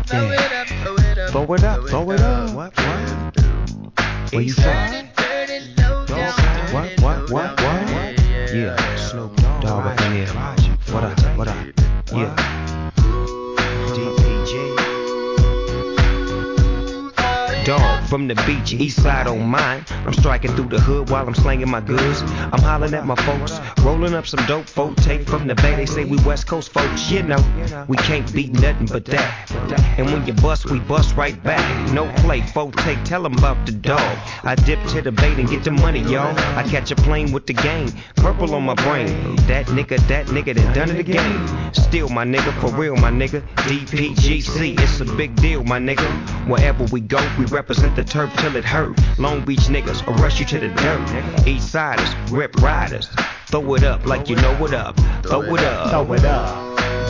Throw it up, throw it up, throw it up, throw it up. What? Where you from? What? Yeah, Snoop Dogg up in here. What up? Yeah. Dog from the beach, east side on mine. I'm striking through the hood while I'm slanging my goods. I'm hollering at my folks, rolling up some dope folk tape from the bay. They say we West Coast folks, you know. We can't beat nothing but that. And when you bust, we bust right back. No play, folk take, tell them about the dog. I dip to the bait and get the money, y'all. I catch a plane with the gang, purple on my brain. That nigga that done it again. Still my nigga, for real my nigga. DPGC, it's a big deal my nigga. Wherever we go, we represent the turf till it hurt. Long Beach niggas arrest you to the dirt. East siders, rip riders. Throw it up like you know what up. Throw it up.